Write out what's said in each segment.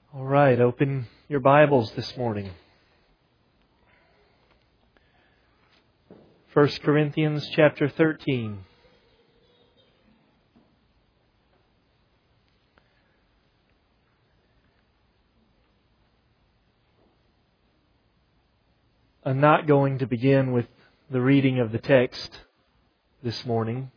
All right, open your Bibles this morning. 1 Corinthians chapter 13. I'm not going to begin with the reading of the text this morning.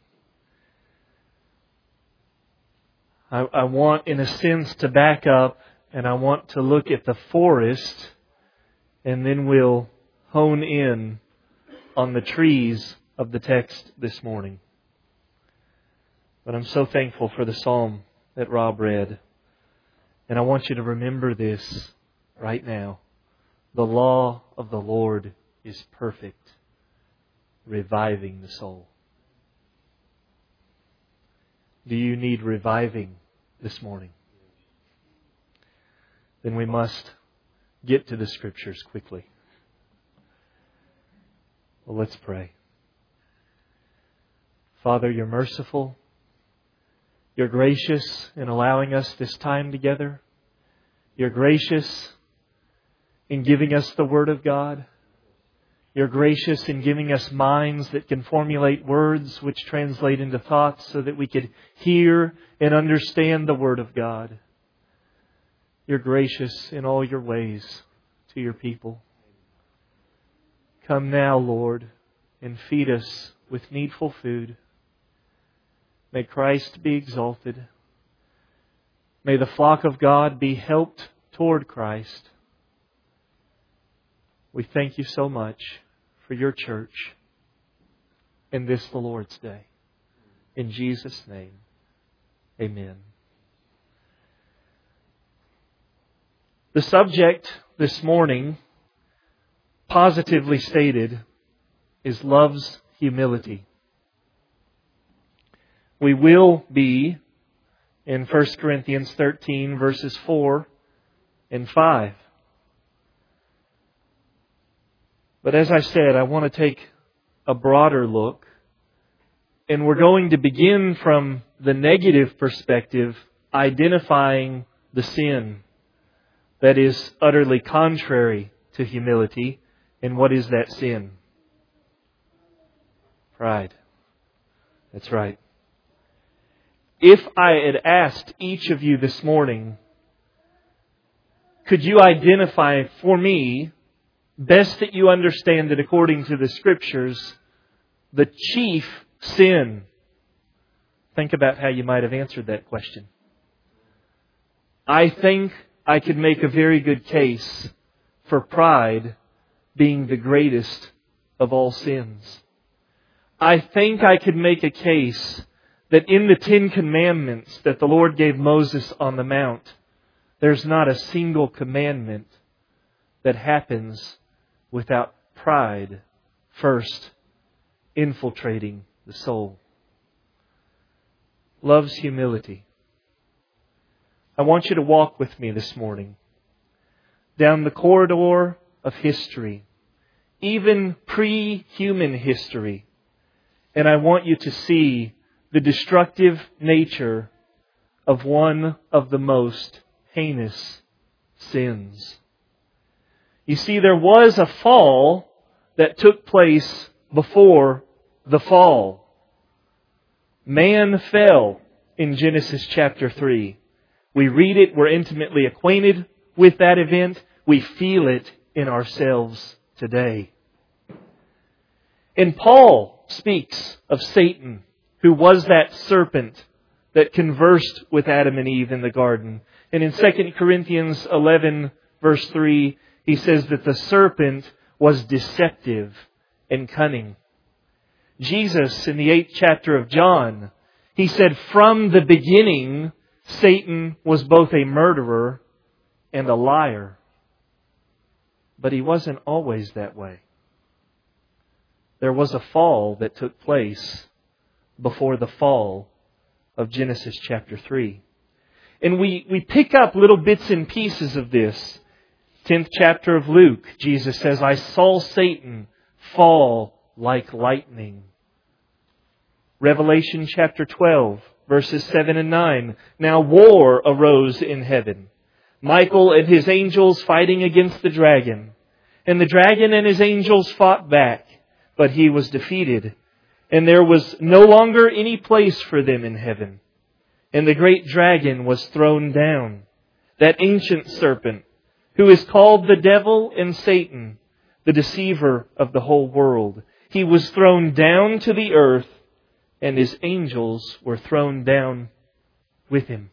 I want, in a sense, to back up, and I want to look at the forest, and then we'll hone in on the trees of the text this morning. But I'm so thankful for the psalm that Rob read. And I want you to remember this right now. The law of the Lord is perfect, reviving the soul. Do you need reviving this morning? Then we must get to the Scriptures quickly. Well, let's pray. Father, You're merciful. You're gracious in allowing us this time together. You're gracious in giving us the Word of God. You're gracious in giving us minds that can formulate words which translate into thoughts so that we could hear and understand the Word of God. You're gracious in all Your ways to Your people. Come now, Lord, and feed us with needful food. May Christ be exalted. May the flock of God be helped toward Christ. We thank You so much for Your church and this the Lord's Day. In Jesus' name, amen. The subject this morning, positively stated, is love's humility. We will be in 1 Corinthians 13 verses 4 and 5. But as I said, I want to take a broader look. And we're going to begin from the negative perspective, identifying the sin that is utterly contrary to humility. And what is that sin? Pride. That's right. If I had asked each of you this morning, could you identify for me, best that you understand it according to the Scriptures, the chief sin? Think about how you might have answered that question. I think I could make a very good case for pride being the greatest of all sins. I think I could make a case that in the 10 Commandments that the Lord gave Moses on the Mount, there's not a single commandment that happens without pride first infiltrating the soul. Love's humility. I want you to walk with me this morning down the corridor of history, even pre-human history. And I want you to see the destructive nature of one of the most heinous sins. You see, there was a fall that took place before the fall. Man fell in Genesis chapter 3. We read it, we're intimately acquainted with that event. We feel it in ourselves today. And Paul speaks of Satan, who was that serpent that conversed with Adam and Eve in the garden. And in 2 Corinthians 11 verse 3, he says that the serpent was deceptive and cunning. Jesus, in the 8th chapter of John, he said, from the beginning, Satan was both a murderer and a liar. But he wasn't always that way. There was a fall that took place before the fall of Genesis chapter 3. And we pick up little bits and pieces of this. 10th chapter of Luke, Jesus says, I saw Satan fall like lightning. Revelation chapter 12, verses 7 and 9. Now war arose in heaven. Michael and his angels fighting against the dragon. And the dragon and his angels fought back, but he was defeated. And there was no longer any place for them in heaven. And the great dragon was thrown down, that ancient serpent, who is called the devil and Satan, the deceiver of the whole world. He was thrown down to the earth, and his angels were thrown down with him.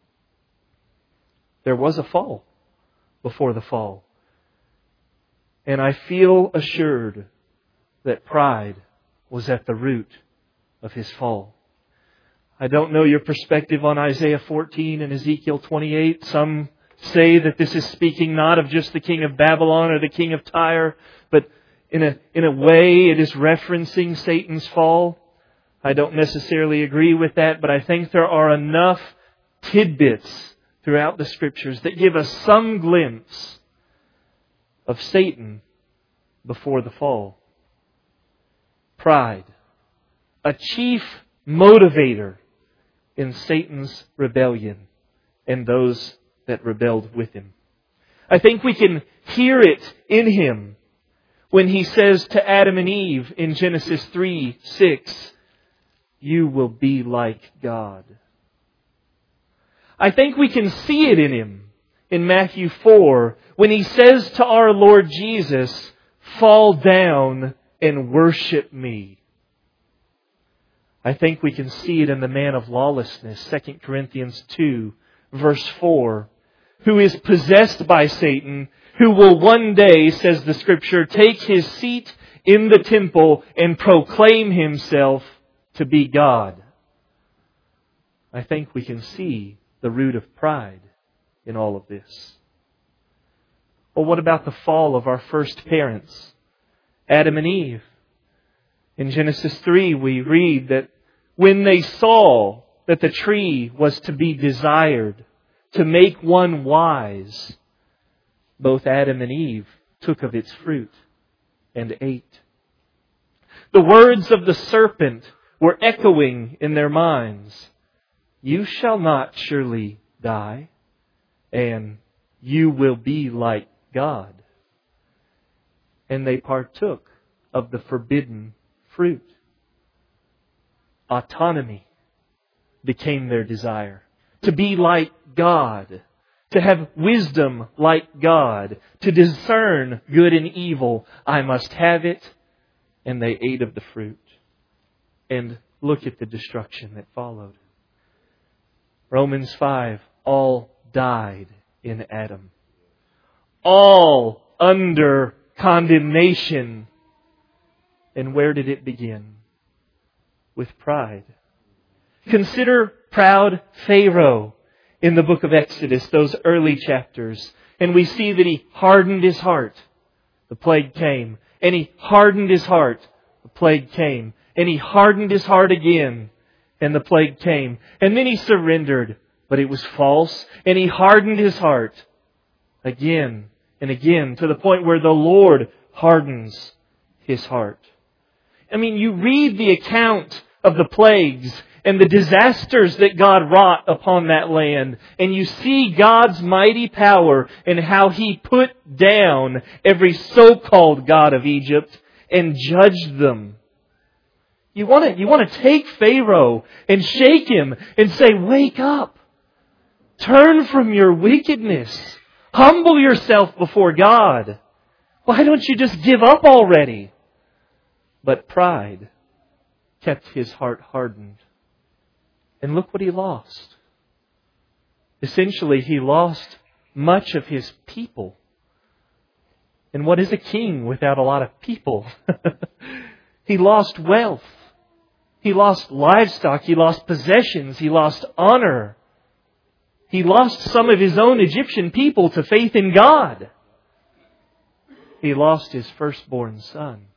There was a fall before the fall. And I feel assured that pride was at the root of his fall. I don't know your perspective on Isaiah 14 and Ezekiel 28. Some say that this is speaking not of just the king of Babylon or the king of Tyre, but in a way it is referencing Satan's fall. I don't necessarily agree with that, but I think there are enough tidbits throughout the Scriptures that give us some glimpse of Satan before the fall. Pride, a chief motivator in Satan's rebellion and those that rebelled with him. I think we can hear it in him when he says to Adam and Eve in Genesis 3:6, "You will be like God." I think we can see it in him in Matthew 4 when he says to our Lord Jesus, "Fall down and worship me." I think we can see it in the man of lawlessness, 2 Corinthians 2, verse 4, who is possessed by Satan, who will one day, says the Scripture, take his seat in the temple and proclaim himself to be God. I think we can see the root of pride in all of this. Well, what about the fall of our first parents, Adam and Eve? In Genesis 3, we read that when they saw that the tree was to be desired, to make one wise, both Adam and Eve took of its fruit and ate. The words of the serpent were echoing in their minds. "You shall not surely die, and you will be like God." And they partook of the forbidden fruit. Autonomy became their desire. To be like God. To have wisdom like God. To discern good and evil. I must have it. And they ate of the fruit. And look at the destruction that followed. Romans 5, all died in Adam. All under condemnation. And where did it begin? With pride. Consider proud Pharaoh in the book of Exodus, those early chapters. And we see that he hardened his heart. The plague came. And he hardened his heart. The plague came. And he hardened his heart again. And the plague came. And then he surrendered. But it was false. And he hardened his heart again and again to the point where the Lord hardens his heart. I mean, you read the account of the plagues and the disasters that God wrought upon that land, and you see God's mighty power and how He put down every so-called god of Egypt and judged them. You want to take Pharaoh and shake him and say, "Wake up. Turn from your wickedness. Humble yourself before God. Why don't you just give up already?" But pride kept his heart hardened. And look what he lost. Essentially, he lost much of his people. And what is a king without a lot of people? He lost wealth. He lost livestock. He lost possessions. He lost honor. He lost some of his own Egyptian people to faith in God. He lost his firstborn son.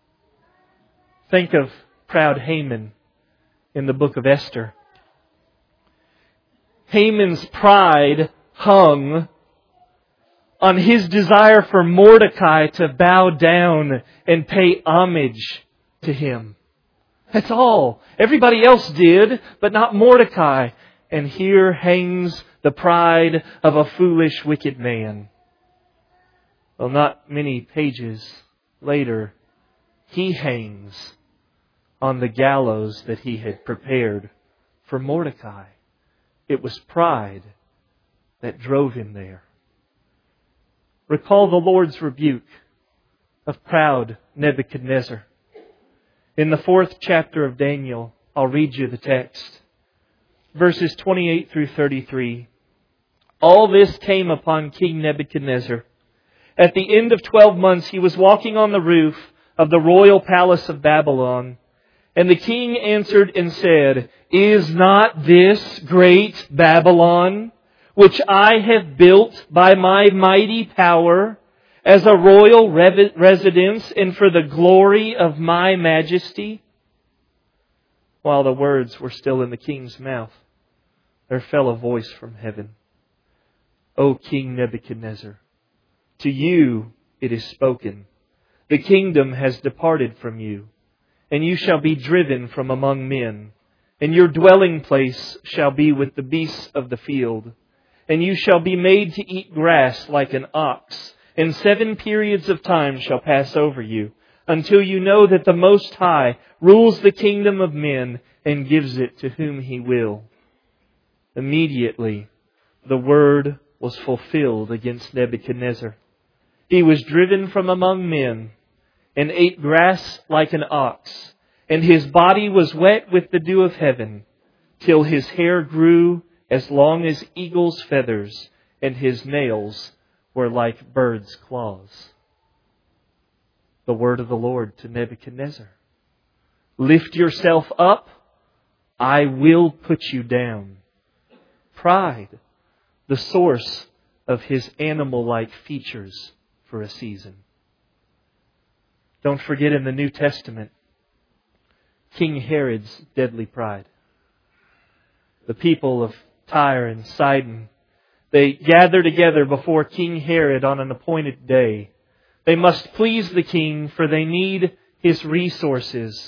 Think of proud Haman in the book of Esther. Haman's pride hung on his desire for Mordecai to bow down and pay homage to him. That's all. Everybody else did, but not Mordecai. And here hangs the pride of a foolish, wicked man. Well, not many pages later, he hangs on the gallows that he had prepared for Mordecai. It was pride that drove him there. Recall the Lord's rebuke of proud Nebuchadnezzar. In the 4th chapter of Daniel, I'll read you the text. Verses 28 through 33. All this came upon King Nebuchadnezzar. At the end of 12 months, he was walking on the roof of the royal palace of Babylon. And the king answered and said, Is not this great Babylon, which I have built by my mighty power, as a royal residence and for the glory of my majesty? While the words were still in the king's mouth, there fell a voice from heaven. O King Nebuchadnezzar, to you it is spoken, the kingdom has departed from you, and you shall be driven from among men, and your dwelling place shall be with the beasts of the field, and you shall be made to eat grass like an ox, and 7 periods of time shall pass over you, until you know that the Most High rules the kingdom of men and gives it to whom He will. Immediately, the word was fulfilled against Nebuchadnezzar. He was driven from among men and ate grass like an ox, and his body was wet with the dew of heaven, till his hair grew as long as eagle's feathers, and his nails were like birds' claws. The word of the Lord to Nebuchadnezzar. Lift yourself up, I will put you down. Pride, the source of his animal-like features for a season. Don't forget in the New Testament, King Herod's deadly pride. The people of Tyre and Sidon, they gather together before King Herod on an appointed day. They must please the king, for they need his resources.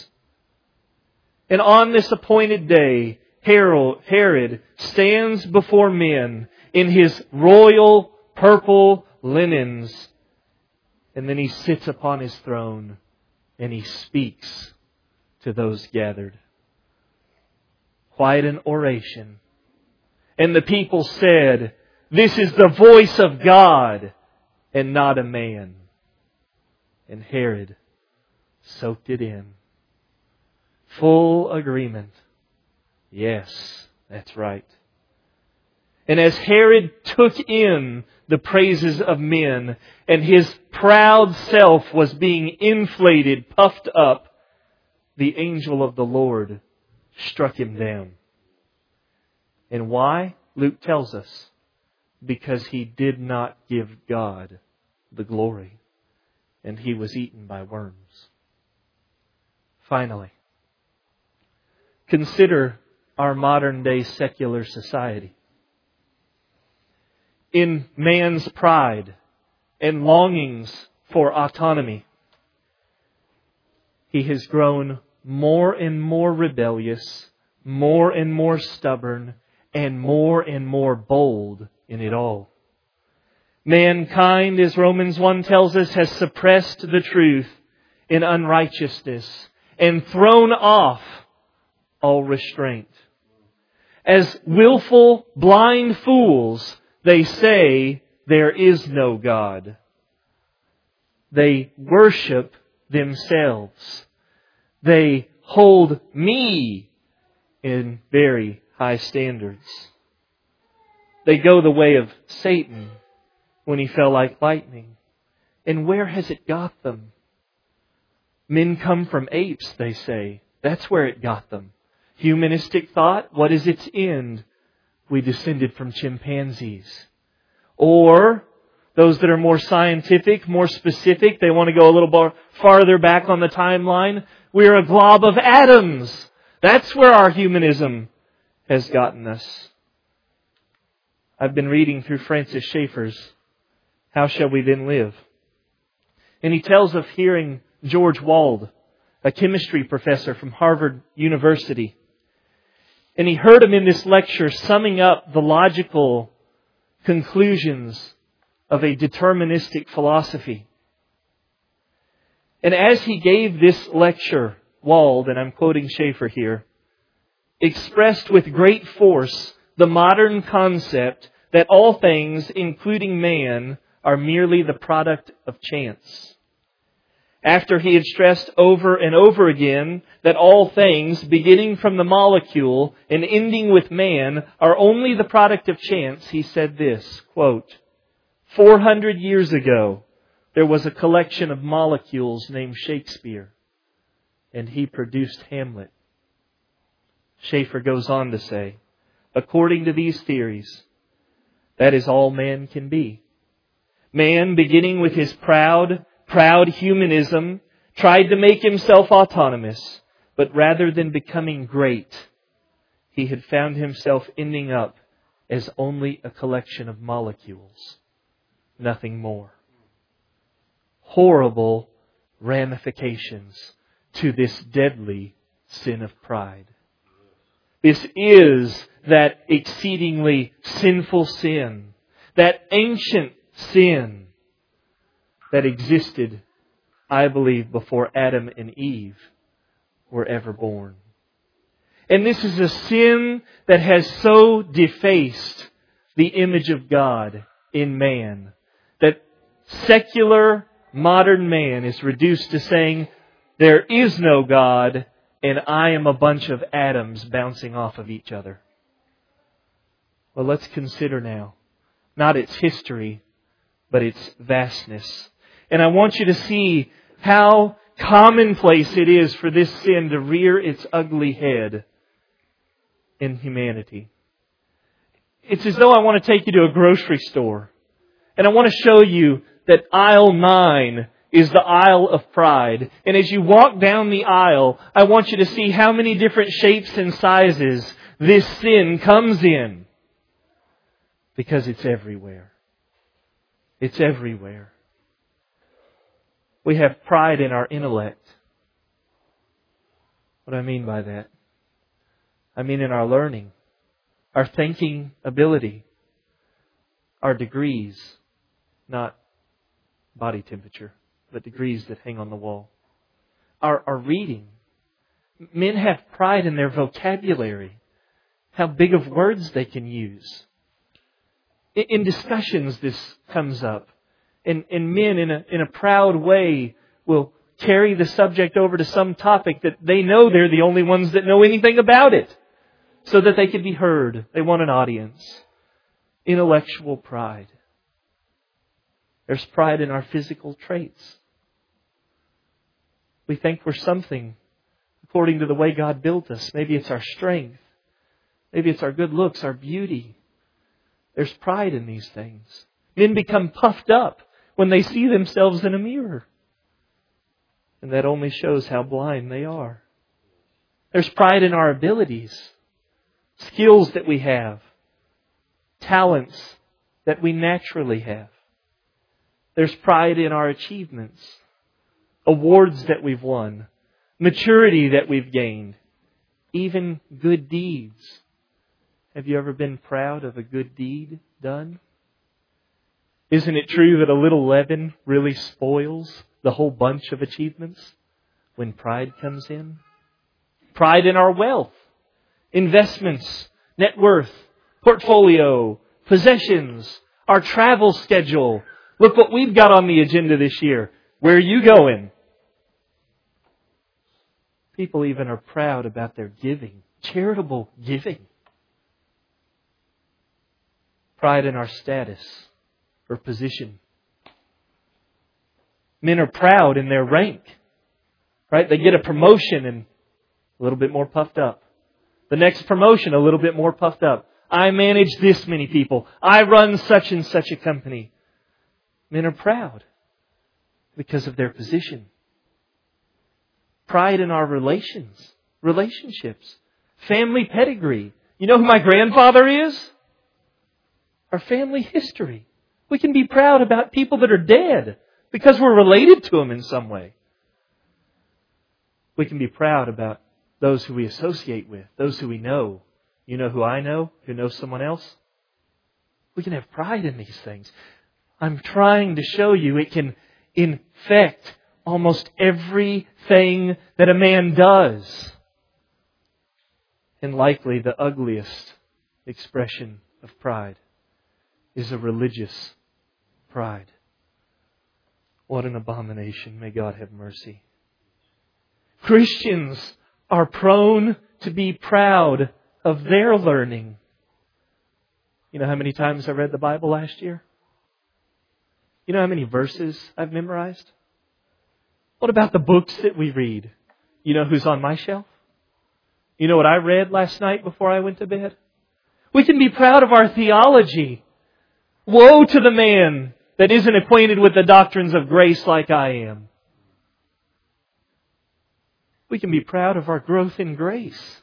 And on this appointed day, Herod stands before men in his royal purple linens. And then he sits upon his throne and he speaks to those gathered. Quite an oration. And the people said, This is the voice of God and not a man. And Herod soaked it in. Full agreement. Yes, that's right. And as Herod took in the praises of men and his proud self was being inflated, puffed up, the angel of the Lord struck him down. And why? Luke tells us. Because he did not give God the glory. And he was eaten by worms. Finally, consider our modern day secular society. In man's pride and longings for autonomy, he has grown more and more rebellious, more and more stubborn, and more bold in it all. Mankind, as Romans 1 tells us, has suppressed the truth in unrighteousness and thrown off all restraint. As willful, blind fools, they say there is no God. They worship themselves. They hold me in very high standards. They go the way of Satan when he fell like lightning. And where has it got them? Men come from apes, they say. That's where it got them. Humanistic thought, what is its end? We descended from chimpanzees. Or those that are more scientific, more specific, they want to go a little more farther back on the timeline. We're a glob of atoms. That's where our humanism has gotten us. I've been reading through Francis Schaeffer's How Shall We Then Live? And he tells of hearing George Wald, a chemistry professor from Harvard University. And he heard him in this lecture summing up the logical conclusions of a deterministic philosophy. And as he gave this lecture, Wald, and I'm quoting Schaeffer here, expressed with great force the modern concept that all things, including man, are merely the product of chance. After he had stressed over and over again that all things, beginning from the molecule and ending with man, are only the product of chance, he said this, quote, 400 years ago, there was a collection of molecules named Shakespeare, and he produced Hamlet. Schaeffer goes on to say, according to these theories, that is all man can be. Man, beginning with his proud humanism, tried to make himself autonomous, but rather than becoming great, he had found himself ending up as only a collection of molecules, nothing more. Horrible ramifications to this deadly sin of pride. This is that exceedingly sinful sin, that ancient sin that existed, I believe, before Adam and Eve were ever born. And this is a sin that has so defaced the image of God in man that secular modern man is reduced to saying, there is no God and I am a bunch of atoms bouncing off of each other. Well, let's consider now, not its history, but its vastness. And I want you to see how commonplace it is for this sin to rear its ugly head in humanity. It's as though I want to take you to a grocery store, and I want to show you that aisle 9 is the aisle of pride. And as you walk down the aisle, I want you to see how many different shapes and sizes this sin comes in. Because it's everywhere. It's everywhere. We have pride in our intellect. What do I mean by that? I mean in our learning, our thinking ability, our degrees, not body temperature, but degrees that hang on the wall. Our reading. Men have pride in their vocabulary, how big of words they can use. In discussions this comes up. And men in a proud way will carry the subject over to some topic that they know they're the only ones that know anything about it, so that they can be heard. They want an audience. Intellectual pride. There's pride in our physical traits. We think we're something according to the way God built us. Maybe it's our strength. Maybe it's our good looks, our beauty. There's pride in these things. Men become puffed up when they see themselves in a mirror. And that only shows how blind they are. There's pride in our abilities, skills that we have, talents that we naturally have. There's pride in our achievements, awards that we've won, maturity that we've gained, even good deeds. Have you ever been proud of a good deed done? Isn't it true that a little leaven really spoils the whole bunch of achievements when pride comes in? Pride in our wealth, investments, net worth, portfolio, possessions, our travel schedule. Look what we've got on the agenda this year. Where are you going? People even are proud about their giving, charitable giving. Pride in our status or position. Men are proud in their rank. Right? They get a promotion and a little bit more puffed up. The next promotion, a little bit more puffed up. I manage this many people. I run such and such a company. Men are proud because of their position. Pride in our relationships, family pedigree. You know who my grandfather is? Our family history. We can be proud about people that are dead because we're related to them in some way. We can be proud about those who we associate with, those who we know, You know who I know? Who knows someone else? We can have pride in these things. I'm trying to show you it can infect almost everything that a man does. And likely the ugliest expression of pride is a religious pride. What an abomination. May God have mercy. Christians are prone to be proud of their learning. You know how many times I read the Bible last year? You know how many verses I've memorized? What about the books that we read? You know who's on my shelf? You know what I read last night before I went to bed? We can be proud of our theology. Woe to the man that isn't acquainted with the doctrines of grace like I am. We can be proud of our growth in grace.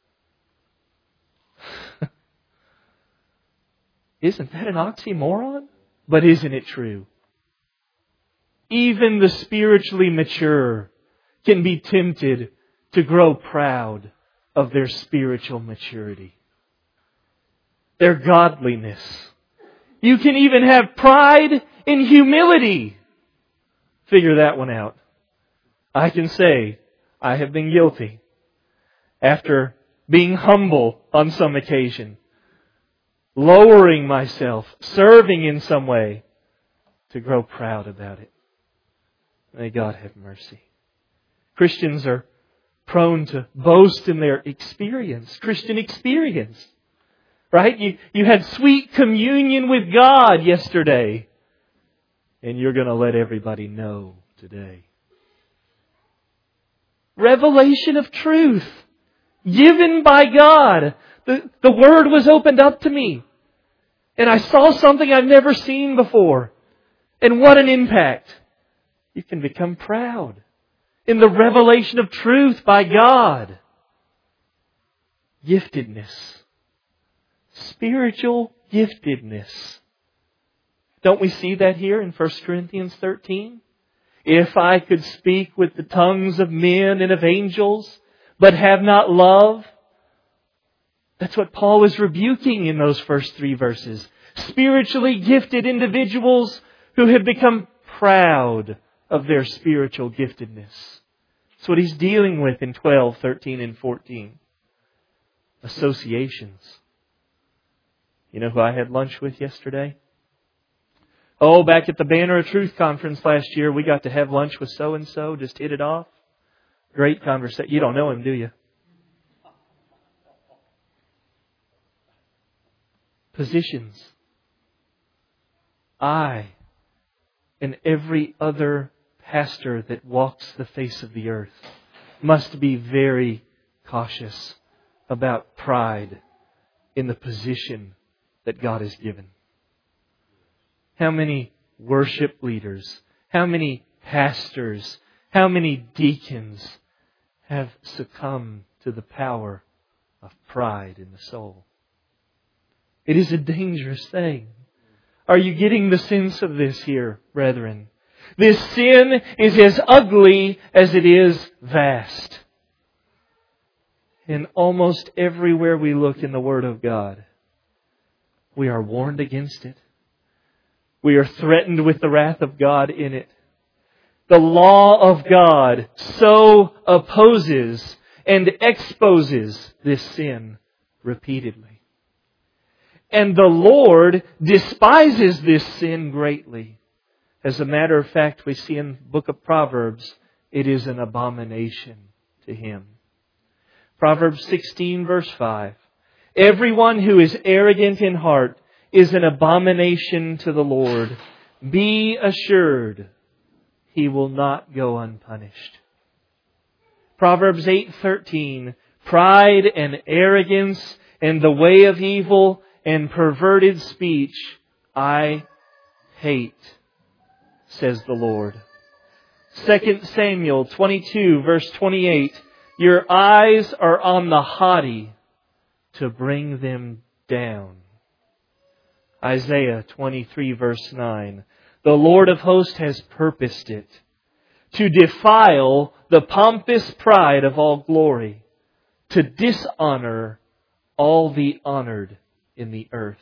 Isn't that an oxymoron? But isn't it true? Even the spiritually mature can be tempted to grow proud of their spiritual maturity, their godliness. You can even have pride in humility. Figure that one out. I can say I have been guilty after being humble on some occasion, lowering myself, serving in some way, to grow proud about it. May God have mercy. Christians are prone to boast in their experience, Christian experience. Right? You had sweet communion with God yesterday, and you're going to let everybody know today. Revelation of truth given by God. The Word was opened up to me, and I saw something I've never seen before. And what an impact. You can become proud in the revelation of truth by God. Giftedness. Spiritual giftedness. Don't we see that here in 1 Corinthians 13? If I could speak with the tongues of men and of angels, but have not love. That's what Paul is rebuking in those first 3 verses. Spiritually gifted individuals who have become proud of their spiritual giftedness. That's what he's dealing with in 12, 13, and 14. Associations. You know who I had lunch with yesterday? Oh, back at the Banner of Truth conference last year, we got to have lunch with so-and-so, just hit it off. Great conversation. You don't know him, do you? Positions. I and every other pastor that walks the face of the earth must be very cautious about pride in the position that God has given. How many worship leaders, how many pastors, how many deacons have succumbed to the power of pride in the soul? It is a dangerous thing. Are you getting the sense of this here, brethren? This sin is as ugly as it is vast. And almost everywhere we look in the Word of God, we are warned against it. We are threatened with the wrath of God in it. The law of God so opposes and exposes this sin repeatedly. And the Lord despises this sin greatly. As a matter of fact, we see in the book of Proverbs, it is an abomination to Him. Proverbs 16 verse 5. Everyone who is arrogant in heart is an abomination to the Lord. Be assured, He will not go unpunished. Proverbs 8:13. Pride and arrogance and the way of evil and perverted speech I hate, says the Lord. 2 Samuel 22 verse 28. Your eyes are on the haughty to bring them down. Isaiah 23 verse 9. The Lord of hosts has purposed it, to defile the pompous pride of all glory, to dishonor all the honored in the earth.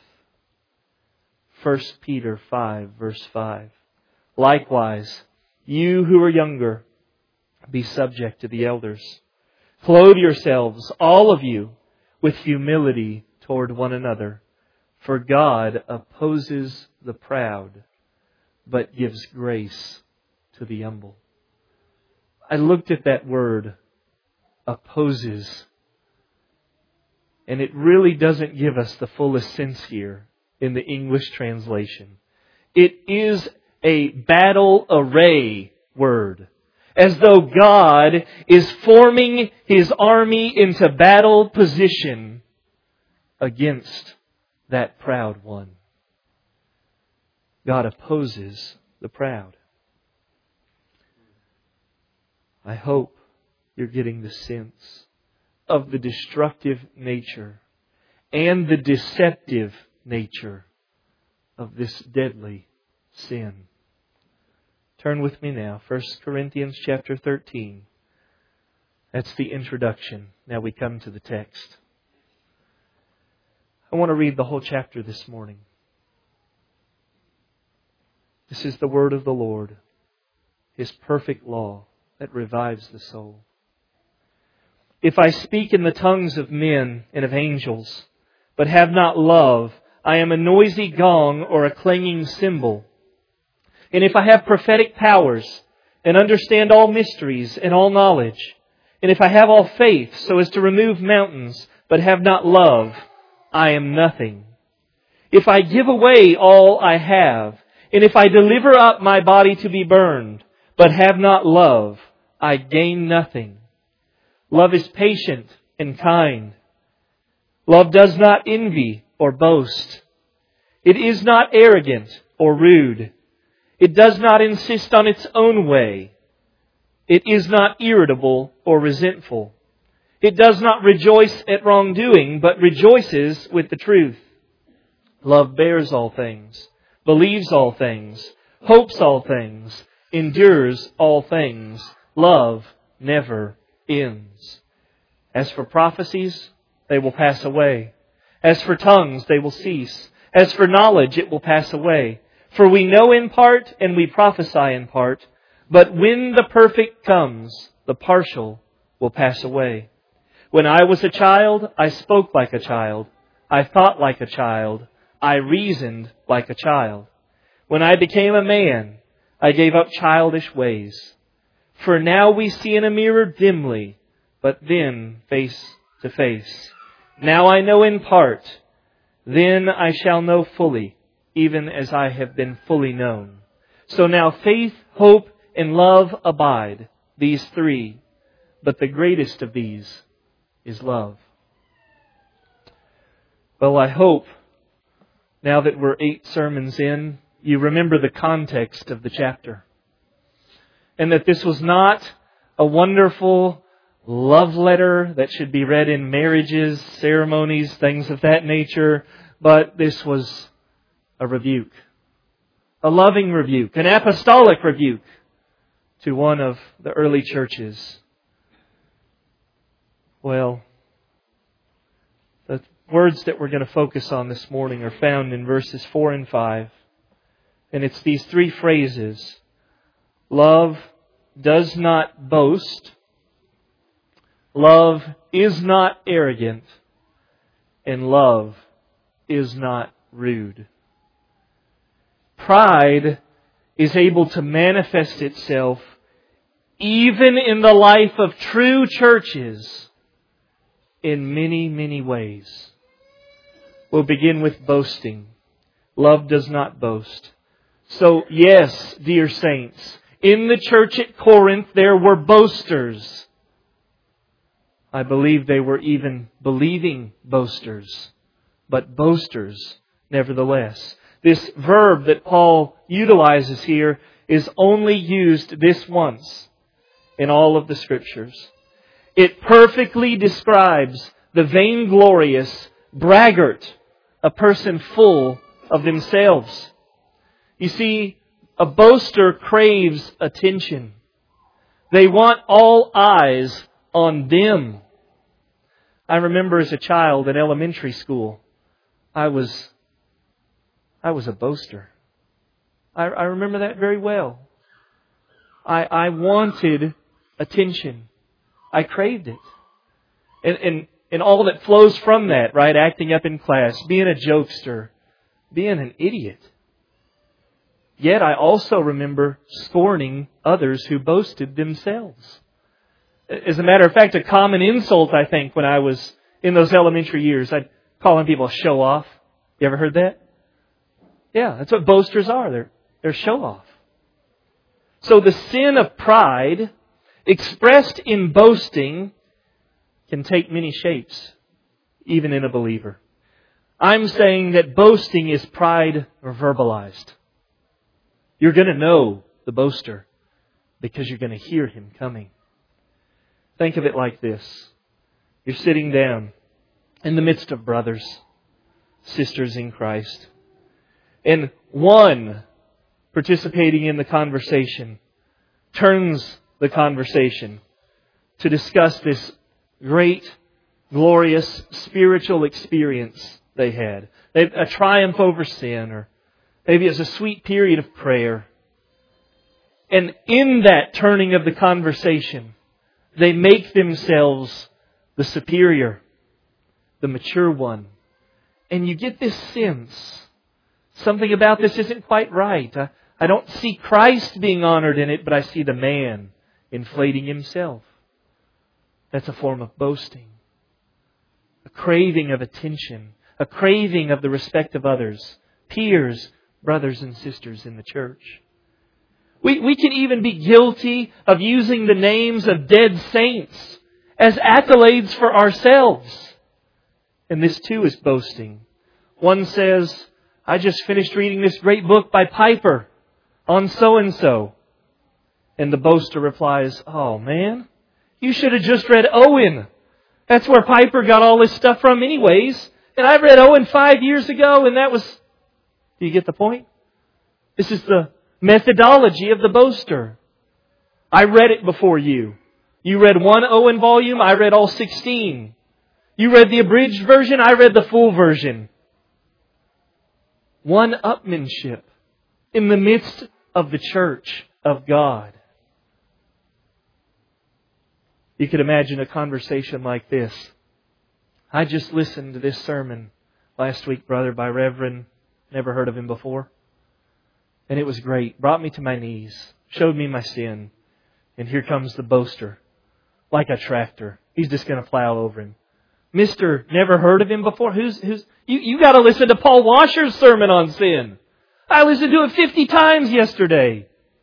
1 Peter 5, verse 5. Likewise, you who are younger, be subject to the elders. Clothe yourselves, all of you, with humility toward one another. For God opposes the proud, but gives grace to the humble. I looked at that word, opposes, and it really doesn't give us the fullest sense here in the English translation. It is a battle array word, as though God is forming His army into battle position against that proud one. God opposes the proud. I hope you're getting the sense of the destructive nature and the deceptive nature of this deadly sin. Turn with me now, 1 Corinthians chapter 13. That's the introduction. Now we come to the text. I want to read the whole chapter this morning. This is the word of the Lord, His perfect law that revives the soul. If I speak in the tongues of men and of angels, but have not love, I am a noisy gong or a clanging cymbal. And if I have prophetic powers and understand all mysteries and all knowledge, and if I have all faith so as to remove mountains, but have not love, I am nothing. If I give away all I have, and if I deliver up my body to be burned, but have not love, I gain nothing. Love is patient and kind. Love does not envy or boast. It is not arrogant or rude. It does not insist on its own way. It is not irritable or resentful. It does not rejoice at wrongdoing, but rejoices with the truth. Love bears all things, believes all things, hopes all things, endures all things. Love never ends. As for prophecies, they will pass away. As for tongues, they will cease. As for knowledge, it will pass away. For we know in part and we prophesy in part. But when the perfect comes, the partial will pass away. When I was a child, I spoke like a child. I thought like a child. I reasoned like a child. When I became a man, I gave up childish ways. For now we see in a mirror dimly, but then face to face. Now I know in part, then I shall know fully, even as I have been fully known. So now faith, hope, and love abide, these three, but the greatest of these is love. Well, I hope, now that we're 8 sermons in, you remember the context of the chapter. And that this was not a wonderful love letter that should be read in marriages, ceremonies, things of that nature, but this was a rebuke. A loving rebuke, an apostolic rebuke to one of the early churches. Well, the words that we're going to focus on this morning are found in verses 4 and 5. And it's these 3 phrases. Love does not boast. Love is not arrogant. And love is not rude. Pride is able to manifest itself even in the life of true churches in many, many ways. We'll begin with boasting. Love does not boast. So, yes, dear saints, in the church at Corinth there were boasters. I believe they were even believing boasters, but boasters nevertheless. This verb that Paul utilizes here is only used this once in all of the Scriptures. It perfectly describes the vainglorious braggart, a person full of themselves. You see, a boaster craves attention. They want all eyes on them. I remember as a child in elementary school, I was a boaster. I remember that very well. I wanted attention. I craved it. And all that flows from that, right? Acting up in class, being a jokester, being an idiot. Yet I also remember scorning others who boasted themselves. As a matter of fact, a common insult, I think, when I was in those elementary years, I'd call people a show-off. You ever heard that? Yeah, that's what boasters are. They're show-off. So the sin of pride, expressed in boasting, can take many shapes, even in a believer. I'm saying that boasting is pride verbalized. You're going to know the boaster because you're going to hear him coming. Think of it like this. You're sitting down in the midst of brothers, sisters in Christ, and one participating in the conversation turns the conversation to discuss this great, glorious, spiritual experience they had. A triumph over sin, or maybe it's a sweet period of prayer. And in that turning of the conversation, they make themselves the superior, the mature one. And you get this sense, something about this isn't quite right. I don't see Christ being honored in it, but I see the man inflating himself. That's a form of boasting. A craving of attention. A craving of the respect of others. Peers, brothers and sisters in the church. We can even be guilty of using the names of dead saints as accolades for ourselves. And this too is boasting. One says, I just finished reading this great book by Piper on so-and-so. And the boaster replies, oh man, you should have just read Owen. That's where Piper got all this stuff from anyways. And I read Owen 5 years ago and that was... Do you get the point? This is the methodology of the boaster. I read it before you. You read one Owen volume, I read all 16. You read the abridged version, I read the full version. One-upmanship in the midst of the church of God. You could imagine a conversation like this. I just listened to this sermon last week, brother, by Reverend, never heard of him before. And it was great. Brought me to my knees. Showed me my sin. And here comes the boaster. Like a tractor. He's just going to plow over him. Mister, never heard of him before? You got to listen to Paul Washer's sermon on sin. I listened to it 50 times yesterday.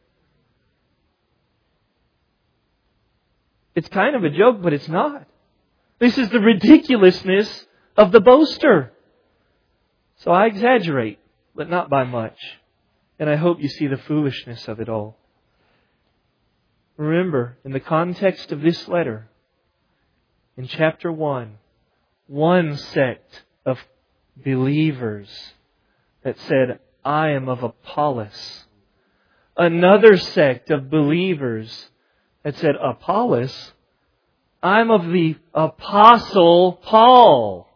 It's kind of a joke, but it's not. This is the ridiculousness of the boaster. So I exaggerate, but not by much. And I hope you see the foolishness of it all. Remember, in the context of this letter, in chapter 1, one sect of believers that said, I am of Apollos. Another sect of believers that said, Apollos? I'm of the Apostle Paul.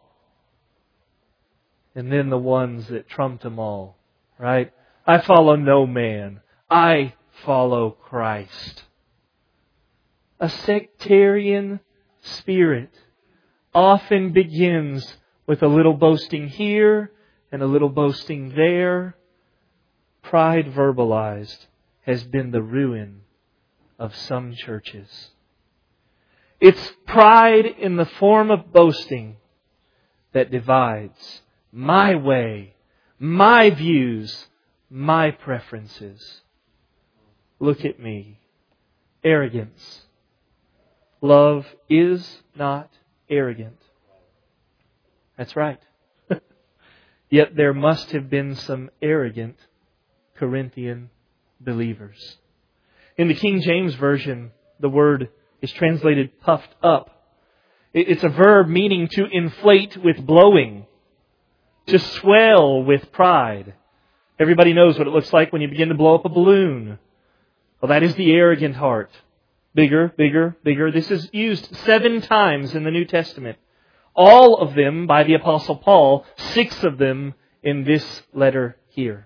And then the ones that trumped them all, right? I follow no man. I follow Christ. A sectarian spirit often begins with a little boasting here and a little boasting there. Pride verbalized has been the ruin of some churches. It's pride in the form of boasting that divides my way, my views, my preferences. Look at me. Arrogance. Love is not arrogant. That's right. Yet there must have been some arrogant Corinthian believers. In the King James Version, the word is translated puffed up. It's a verb meaning to inflate with blowing, to swell with pride. Everybody knows what it looks like when you begin to blow up a balloon. Well, that is the arrogant heart. Bigger, bigger, bigger. This is used 7 times in the New Testament. All of them by the Apostle Paul, 6 of them in this letter here.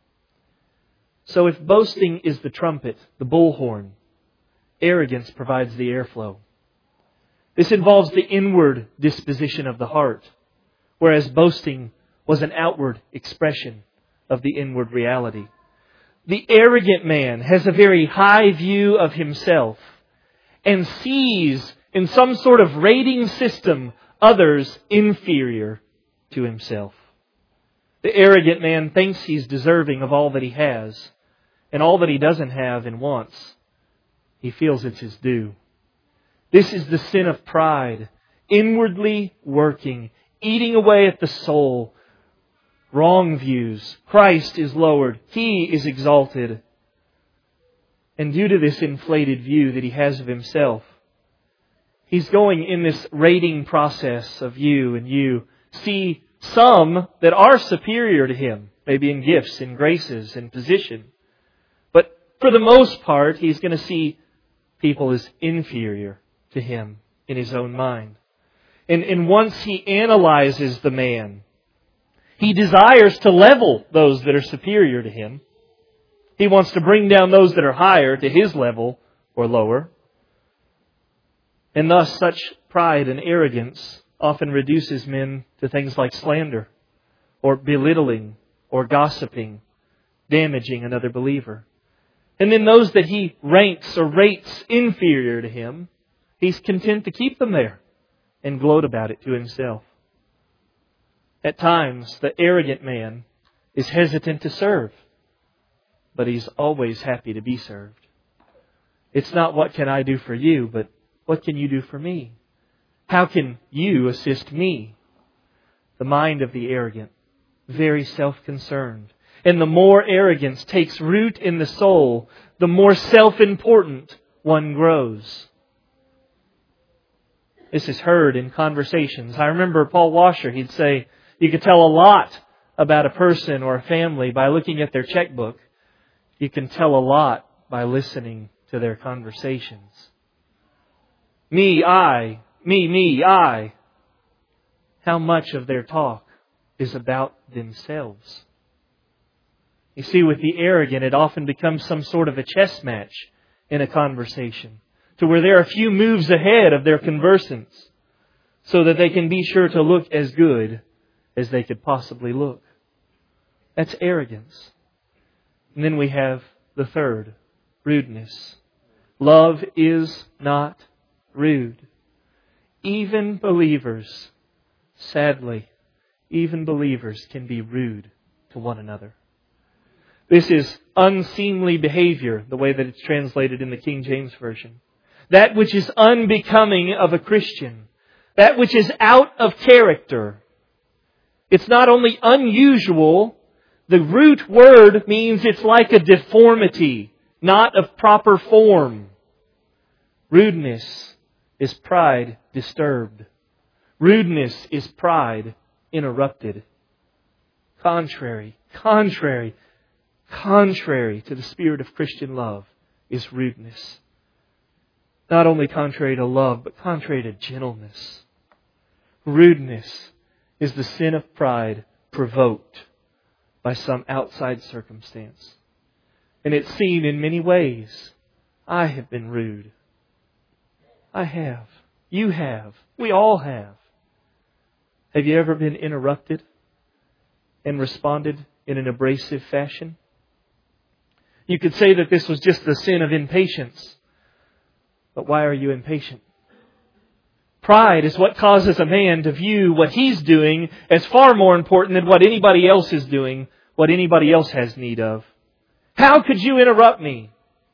So if boasting is the trumpet, the bullhorn, arrogance provides the airflow. This involves the inward disposition of the heart, whereas boasting was an outward expression of the inward reality. The arrogant man has a very high view of himself and sees in some sort of rating system others inferior to himself. The arrogant man thinks he's deserving of all that he has, and all that he doesn't have and wants, he feels it's his due. This is the sin of pride, inwardly working, eating away at the soul. Wrong views. Christ is lowered. He is exalted. And due to this inflated view that he has of himself, he's going in this rating process of you and you. See some that are superior to him, maybe in gifts, in graces, in position. But for the most part, he's going to see people as inferior to him in his own mind. And once he analyzes the man, he desires to level those that are superior to him. He wants to bring down those that are higher to his level or lower. And thus such pride and arrogance often reduces men to things like slander or belittling or gossiping, damaging another believer. And then those that he ranks or rates inferior to him, he's content to keep them there and gloat about it to himself. At times, the arrogant man is hesitant to serve, but he's always happy to be served. It's not what can I do for you, but what can you do for me? How can you assist me? The mind of the arrogant, very self-concerned. And the more arrogance takes root in the soul, the more self-important one grows. This is heard in conversations. I remember Paul Washer, he'd say, you could tell a lot about a person or a family by looking at their checkbook. You can tell a lot by listening to their conversations. Me, I. Me, I. How much of their talk is about themselves? You see, with the arrogant, it often becomes some sort of a chess match in a conversation, to where they're a few moves ahead of their conversants, so that they can be sure to look as good as they could possibly look. That's arrogance. And then we have the third, rudeness. Love is not rude. Even believers, sadly, even believers can be rude to one another. This is unseemly behavior, the way that it's translated in the King James Version. That which is unbecoming of a Christian. That which is out of character. It's not only unusual, the root word means it's like a deformity, not of proper form. Rudeness is pride disturbed. Rudeness is pride interrupted. Contrary to the spirit of Christian love is rudeness. Not only contrary to love, but contrary to gentleness. Rudeness is the sin of pride provoked by some outside circumstance. And it's seen in many ways. I have been rude. I have. You have. We all have. Have you ever been interrupted and responded in an abrasive fashion? You could say that this was just the sin of impatience. But why are you impatient? Pride is what causes a man to view what he's doing as far more important than what anybody else is doing, what anybody else has need of. How could you interrupt me?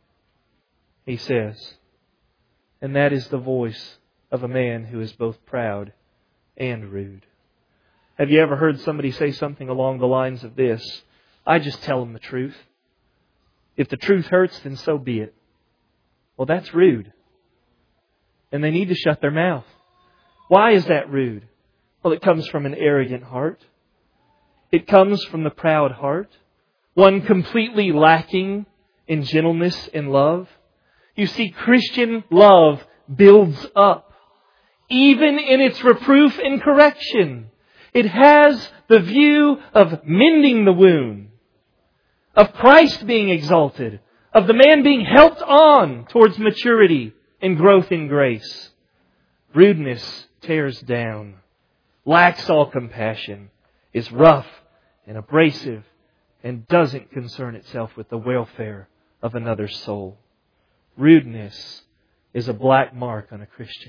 He says. And that is the voice of a man who is both proud and rude. Have you ever heard somebody say something along the lines of this? I just tell them the truth. If the truth hurts, then so be it. Well, that's rude. And they need to shut their mouth. Why is that rude? Well, it comes from an arrogant heart. It comes from the proud heart. One completely lacking in gentleness and love. You see, Christian love builds up. even in its reproof and correction. It has the view of mending the wound, of Christ being exalted, of the man being helped on towards maturity and growth in grace. Rudeness tears down, lacks all compassion, is rough and abrasive, and doesn't concern itself with the welfare of another's soul. Rudeness is a black mark on a Christian.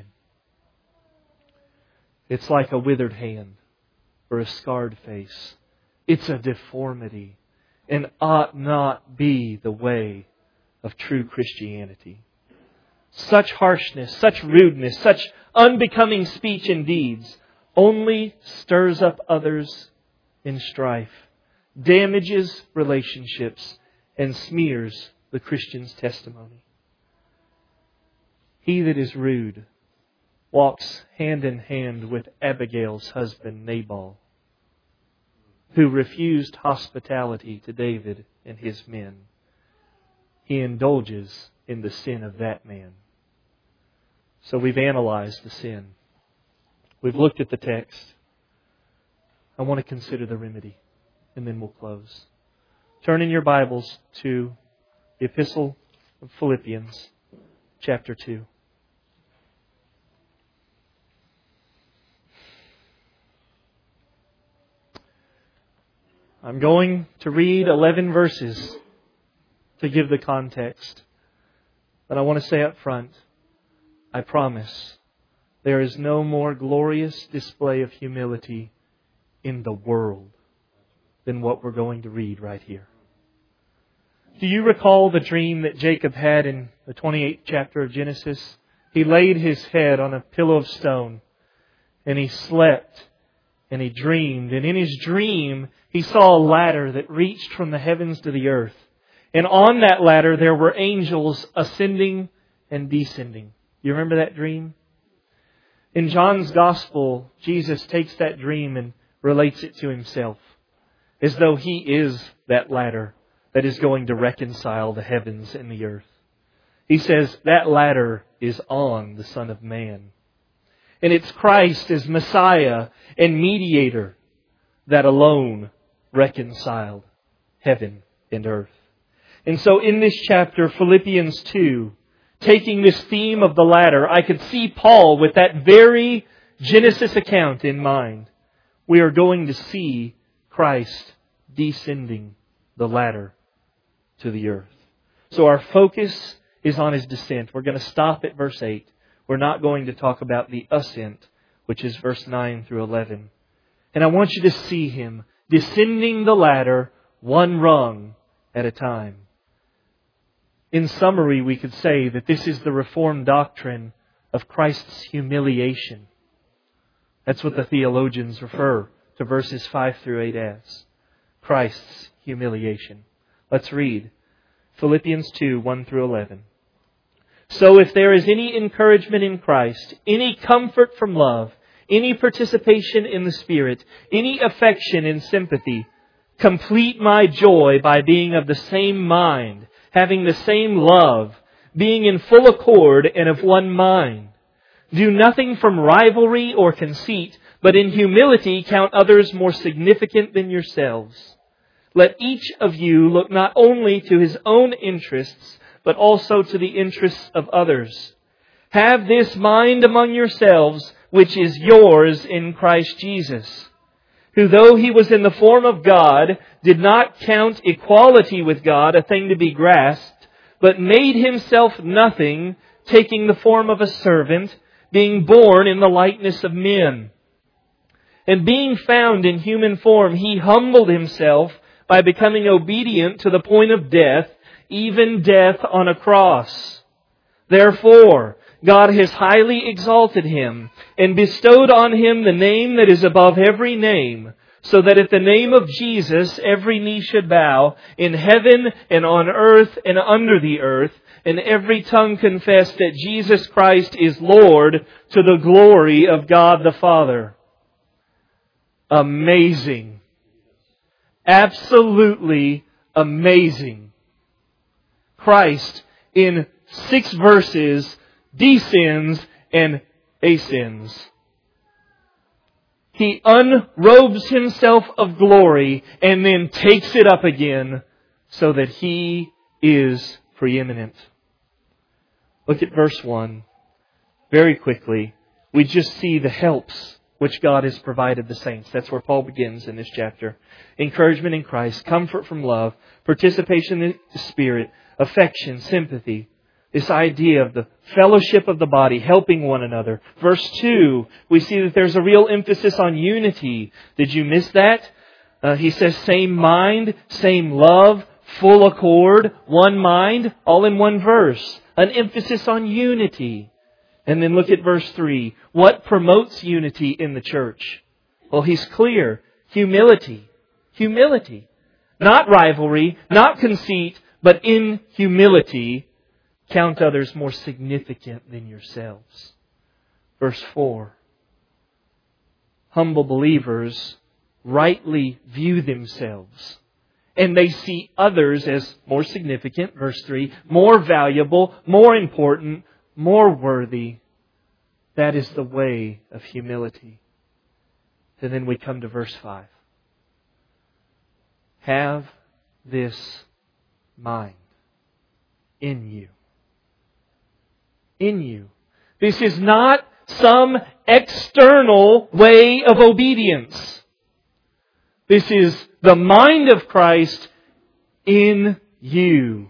It's like a withered hand or a scarred face. It's a deformity and ought not be the way of true Christianity. Such harshness, such rudeness, such unbecoming speech and deeds only stirs up others in strife, damages relationships, and smears the Christian's testimony. He that is rude walks hand in hand with Abigail's husband Nabal, who refused hospitality to David and his men. He indulges in the sin of that man. So we've analyzed the sin. We've looked at the text. I want to consider the remedy, and then we'll close. Turn in your Bibles to the Epistle of Philippians, chapter 2. I'm going to read 11 verses to give the context. But I want to say up front, I promise, there is no more glorious display of humility in the world than what we're going to read right here. Do you recall the dream that Jacob had in the 28th chapter of Genesis? He laid his head on a pillow of stone and he slept and he dreamed. And in his dream, he saw a ladder that reached from the heavens to the earth. And on that ladder, there were angels ascending and descending. You remember that dream? In John's Gospel, Jesus takes that dream and relates it to Himself, as though He is that ladder that is going to reconcile the heavens and the earth. He says that ladder is on the Son of Man. And it's Christ as Messiah and mediator that alone reconciled heaven and earth. And so in this chapter, Philippians 2, taking this theme of the ladder, I could see Paul with that very Genesis account in mind. We are going to see Christ descending the ladder to the earth. So our focus is on His descent. We're going to stop at verse 8. We're not going to talk about the ascent, which is verse 9 through 11. And I want you to see Him descending the ladder one rung at a time. In summary, we could say that this is the Reformed doctrine of Christ's humiliation. That's what the theologians refer to verses 5 through 8 as. Christ's humiliation. Let's read Philippians 2, 1 through 11. So if there is any encouragement in Christ, any comfort from love, any participation in the Spirit, any affection and sympathy, complete my joy by being of the same mind, having the same love, being in full accord and of one mind. Do nothing from rivalry or conceit, but in humility count others more significant than yourselves. Let each of you look not only to his own interests, but also to the interests of others. Have this mind among yourselves, which is yours in Christ Jesus, who though He was in the form of God, did not count equality with God a thing to be grasped, but made Himself nothing, taking the form of a servant, being born in the likeness of men. And being found in human form, He humbled Himself by becoming obedient to the point of death, even death on a cross. Therefore, God has highly exalted Him and bestowed on Him the name that is above every name, so that at the name of Jesus every knee should bow in heaven and on earth and under the earth, and every tongue confess that Jesus Christ is Lord, to the glory of God the Father. Amazing. Absolutely amazing. Christ, in 6 verses, descends and ascends. He unrobes Himself of glory and then takes it up again so that He is preeminent. Look at verse 1. Very quickly, we just see the helps which God has provided the saints. That's where Paul begins in this chapter. Encouragement in Christ, comfort from love, participation in the Spirit, affection, sympathy. This idea of the fellowship of the body, helping one another. Verse 2, we see that there's a real emphasis on unity. Did you miss that? He says same mind, same love, full accord, one mind, all in one verse. An emphasis on unity. And then look at verse 3. What promotes unity in the church? Well, he's clear. Humility. Humility. Not rivalry, not conceit, but in humility, count others more significant than yourselves. Verse 4. Humble believers rightly view themselves. And they see others as more significant, verse 3, more valuable, more important, more worthy. That is the way of humility. And then we come to verse 5. Have this mind in you. In you. This is not some external way of obedience. This is the mind of Christ in you.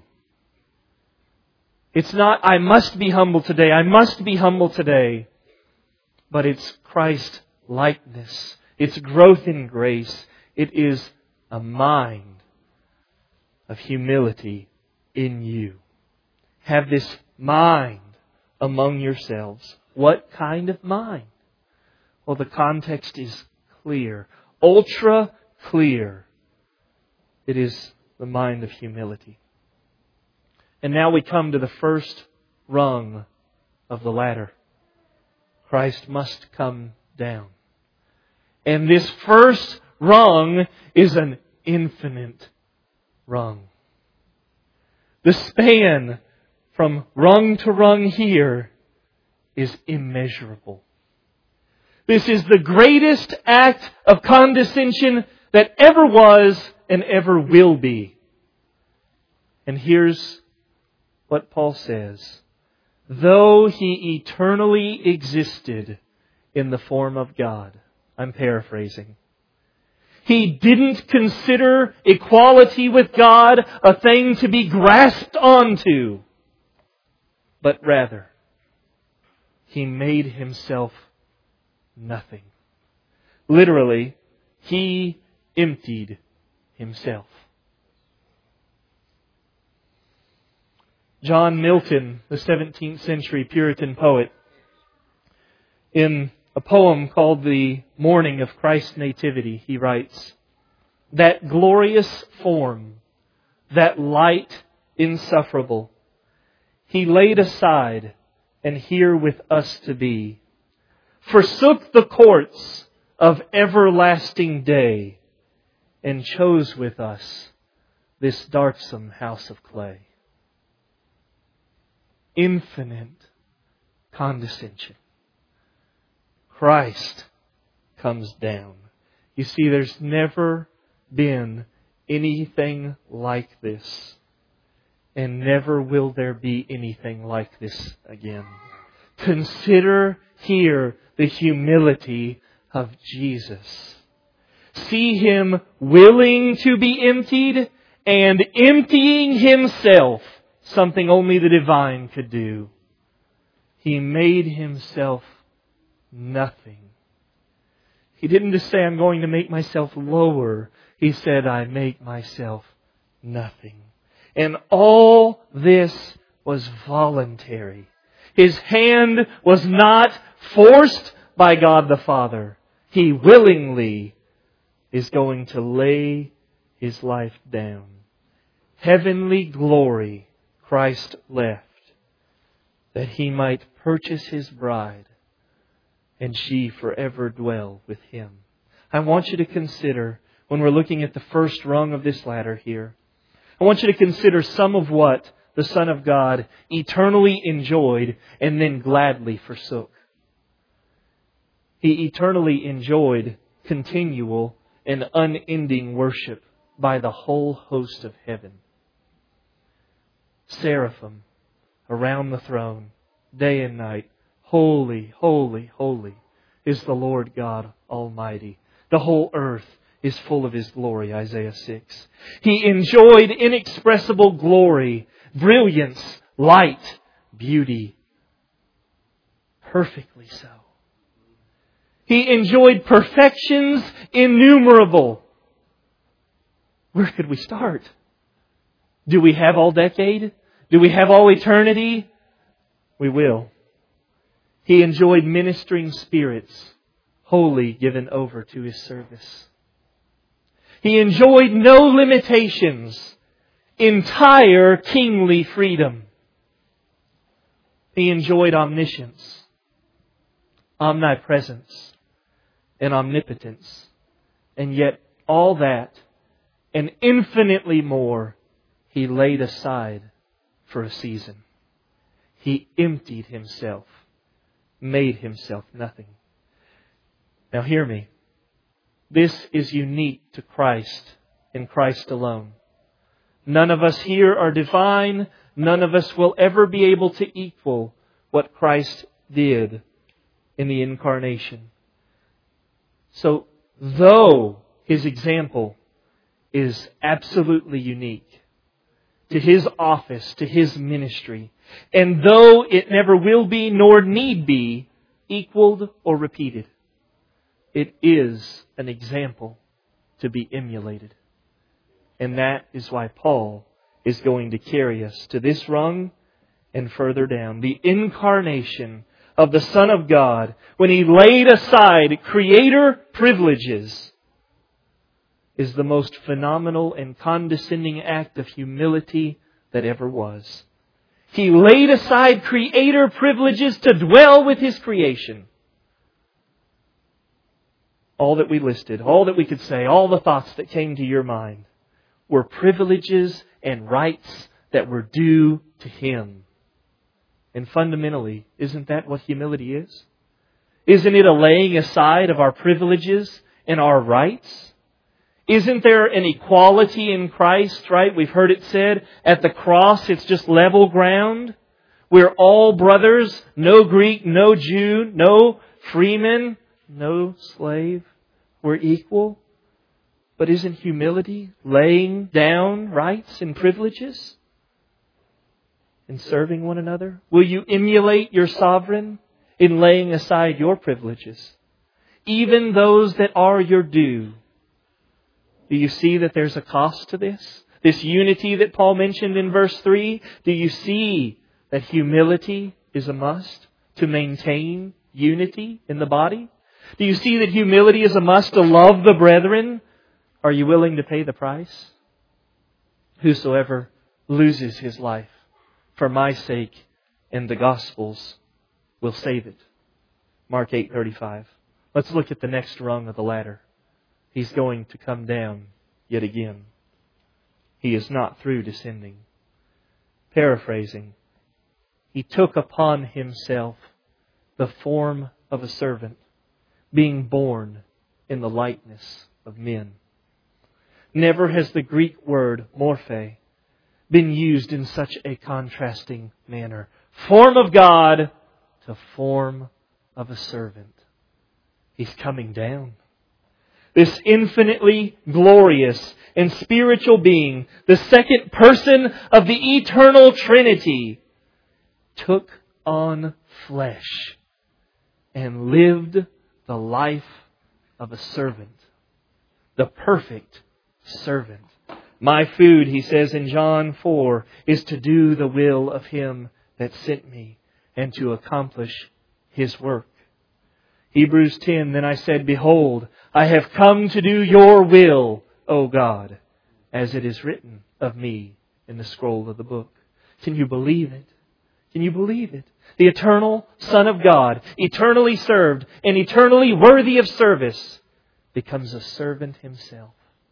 It's not, I must be humble today, I must be humble today. But it's Christ likeness. It's growth in grace. It is a mind of humility in you. Have this mind among yourselves. What kind of mind? Well, the context is clear. Ultra clear. It is the mind of humility. And now we come to the first rung of the ladder. Christ must come down. And this first rung is an infinite rung. The span from rung to rung here is immeasurable. This is the greatest act of condescension that ever was and ever will be. And here's what Paul says. Though He eternally existed in the form of God. I'm paraphrasing. He didn't consider equality with God a thing to be grasped onto. But rather, He made Himself nothing. Literally, He emptied Himself. John Milton, the 17th century Puritan poet, in a poem called The Morning of Christ's Nativity, he writes, that glorious form, that light insufferable, He laid aside, and here with us to be, forsook the courts of everlasting day, and chose with us this darksome house of clay. Infinite condescension. Christ comes down. You see, there's never been anything like this. And never will there be anything like this again. Consider here the humility of Jesus. See Him willing to be emptied and emptying Himself. Something only the divine could do. He made Himself nothing. He didn't just say, I'm going to make myself lower. He said, I make myself nothing. And all this was voluntary. His hand was not forced by God the Father. He willingly is going to lay His life down. Heavenly glory Christ left, that He might purchase His bride, and she forever dwell with Him. I want you to consider, when we're looking at the first rung of this ladder here, I want you to consider some of what the Son of God eternally enjoyed and then gladly forsook. He eternally enjoyed continual and unending worship by the whole host of heaven. Seraphim around the throne, day and night, holy, holy, holy is the Lord God Almighty. The whole earth is full of His glory, Isaiah 6. He enjoyed inexpressible glory, brilliance, light, beauty. Perfectly so. He enjoyed perfections innumerable. Where could we start? Do we have all decade? Do we have all eternity? We will. He enjoyed ministering spirits, wholly given over to His service. He enjoyed no limitations, entire kingly freedom. He enjoyed omniscience, omnipresence, and omnipotence. And yet all that and infinitely more He laid aside for a season. He emptied Himself, made Himself nothing. Now hear me. This is unique to Christ and Christ alone. None of us here are divine. None of us will ever be able to equal what Christ did in the incarnation. So, though His example is absolutely unique to His office, to His ministry, and though it never will be nor need be equaled or repeated, it is an example to be emulated. And that is why Paul is going to carry us to this rung and further down. The incarnation of the Son of God, when He laid aside Creator privileges, is the most phenomenal and condescending act of humility that ever was. He laid aside Creator privileges to dwell with His creation. All that we listed, all that we could say, all the thoughts that came to your mind were privileges and rights that were due to Him. And fundamentally, isn't that what humility is? Isn't it a laying aside of our privileges and our rights? Isn't there an equality in Christ, right? We've heard it said, at the cross it's just level ground. We're all brothers, no Greek, no Jew, no freeman, no slave. We're equal. But isn't humility laying down rights and privileges and serving one another? Will you emulate your sovereign in laying aside your privileges, even those that are your due? Do you see that there's a cost to this? This unity that Paul mentioned in verse 3, do you see that humility is a must to maintain unity in the body? Do you see that humility is a must to love the brethren? Are you willing to pay the price? Whosoever loses his life for my sake and the gospel's will save it. Mark 8:35. Let's look at the next rung of the ladder. He's going to come down yet again. He is not through descending. Paraphrasing, He took upon Himself the form of a servant, being born in the likeness of men. Never has the Greek word morphe been used in such a contrasting manner. Form of God to form of a servant. He's coming down. This infinitely glorious and spiritual being, the second person of the eternal Trinity, took on flesh and lived the life of a servant. The perfect servant. My food, He says in John 4, is to do the will of Him that sent me and to accomplish His work. Hebrews 10, then I said, Behold, I have come to do your will, O God, as it is written of me in the scroll of the book. Can you believe it? Can you believe it? The eternal Son of God, eternally served and eternally worthy of service, becomes a servant Himself.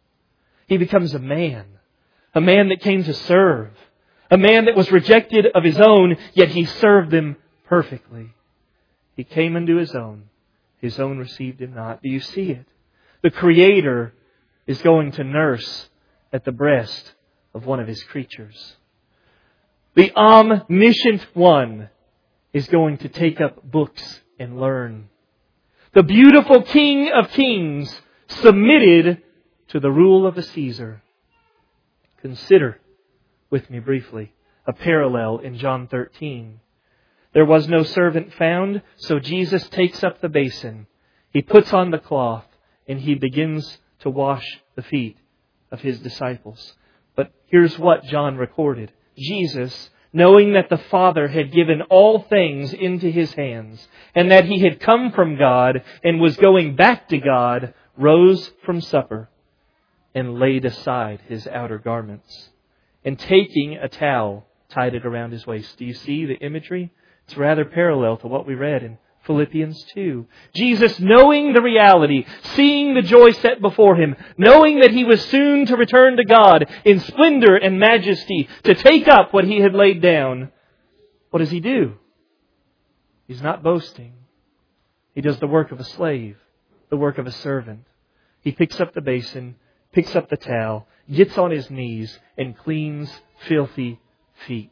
He becomes a man that came to serve, a man that was rejected of His own, yet He served them perfectly. He came unto His own, His own received Him not. Do you see it? The Creator is going to nurse at the breast of one of His creatures. The omniscient one is going to take up books and learn. The beautiful King of Kings submitted to the rule of a Caesar. Consider with me briefly a parallel in John 13. There was no servant found, so Jesus takes up the basin. He puts on the cloth and He begins to wash the feet of His disciples. But here's what John recorded. Jesus, knowing that the Father had given all things into His hands, and that He had come from God and was going back to God, rose from supper and laid aside His outer garments. And taking a towel, tied it around His waist. Do you see the imagery? It's rather parallel to what we read in Philippians 2. Jesus, knowing the reality, seeing the joy set before Him, knowing that He was soon to return to God in splendor and majesty, to take up what He had laid down, what does He do? He's not boasting. He does the work of a slave, the work of a servant. He picks up the basin, picks up the towel, gets on His knees, and cleans filthy feet.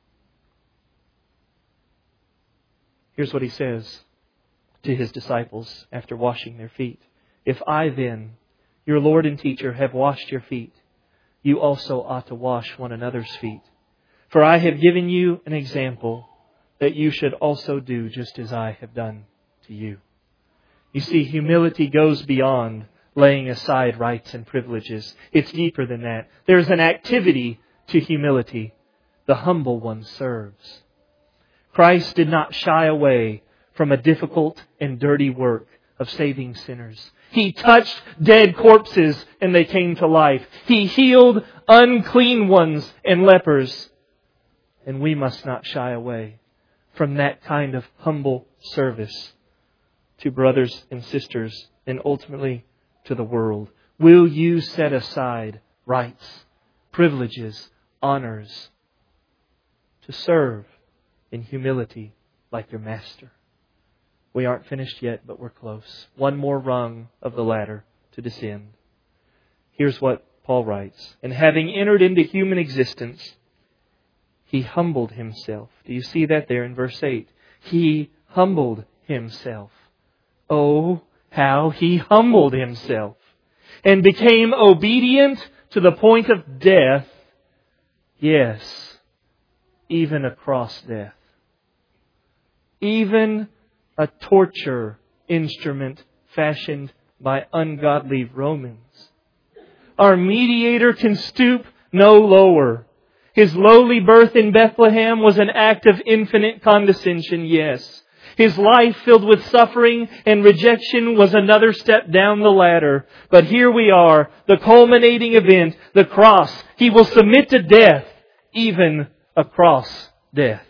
Here's what He says to His disciples after washing their feet. If I then, your Lord and teacher, have washed your feet, you also ought to wash one another's feet. For I have given you an example that you should also do just as I have done to you. You see, humility goes beyond laying aside rights and privileges. It's deeper than that. There's an activity to humility. The humble one serves. Christ did not shy away from a difficult and dirty work of saving sinners. He touched dead corpses and they came to life. He healed unclean ones and lepers. And we must not shy away from that kind of humble service to brothers and sisters and ultimately to the world. Will you set aside rights, privileges, honors to serve in humility like your Master? We aren't finished yet, but we're close. One more rung of the ladder to descend. Here's what Paul writes. And having entered into human existence, He humbled Himself. Do you see that there in verse 8? He humbled Himself. Oh, how He humbled Himself and became obedient to the point of death. Yes, even a cross death. Even a torture instrument fashioned by ungodly Romans. Our mediator can stoop no lower. His lowly birth in Bethlehem was an act of infinite condescension, yes. His life filled with suffering and rejection was another step down the ladder. But here we are, the culminating event, the cross. He will submit to death, even a cross death.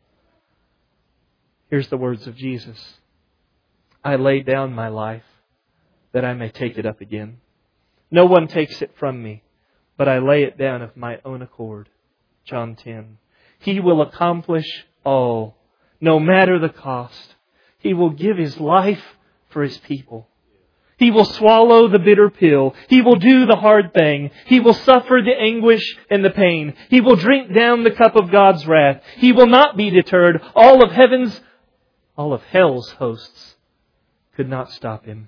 Here's the words of Jesus. I lay down my life that I may take it up again. No one takes it from me, but I lay it down of my own accord. John 10. He will accomplish all, no matter the cost. He will give His life for His people. He will swallow the bitter pill. He will do the hard thing. He will suffer the anguish and the pain. He will drink down the cup of God's wrath. He will not be deterred. All of hell's hosts could not stop Him.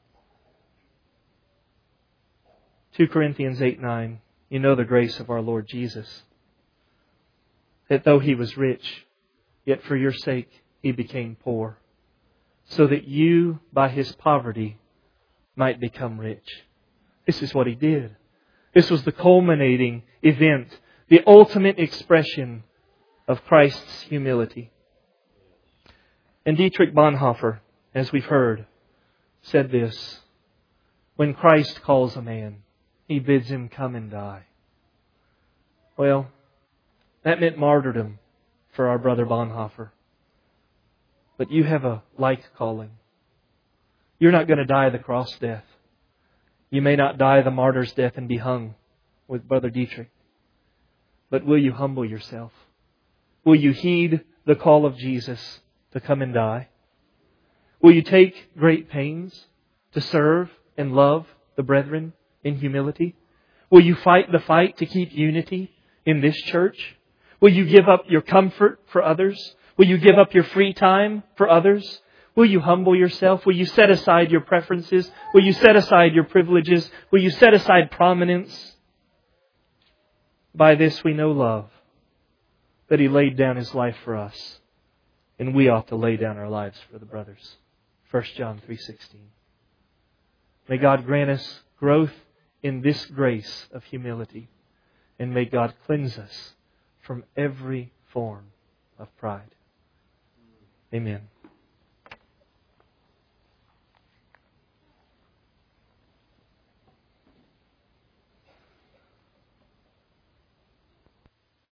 2 Corinthians 8:9. You know the grace of our Lord Jesus. That though He was rich, yet for your sake He became poor, so that you by His poverty might become rich. This is what He did. This was the culminating event, the ultimate expression of Christ's humility. And Dietrich Bonhoeffer, as we've heard, said this: when Christ calls a man, He bids him come and die. Well, that meant martyrdom for our brother Bonhoeffer. But you have a like calling. You're not going to die the cross death. You may not die the martyr's death and be hung with Brother Dietrich. But will you humble yourself? Will you heed the call of Jesus to come and die? Will you take great pains to serve and love the brethren in humility? Will you fight the fight to keep unity in this church? Will you give up your comfort for others? Will you give up your free time for others? Will you humble yourself? Will you set aside your preferences? Will you set aside your privileges? Will you set aside prominence? By this we know love, that He laid down His life for us, and we ought to lay down our lives for the brothers. 1 John 3:16. May God grant us growth in this grace of humility, and may God cleanse us from every form of pride. Amen.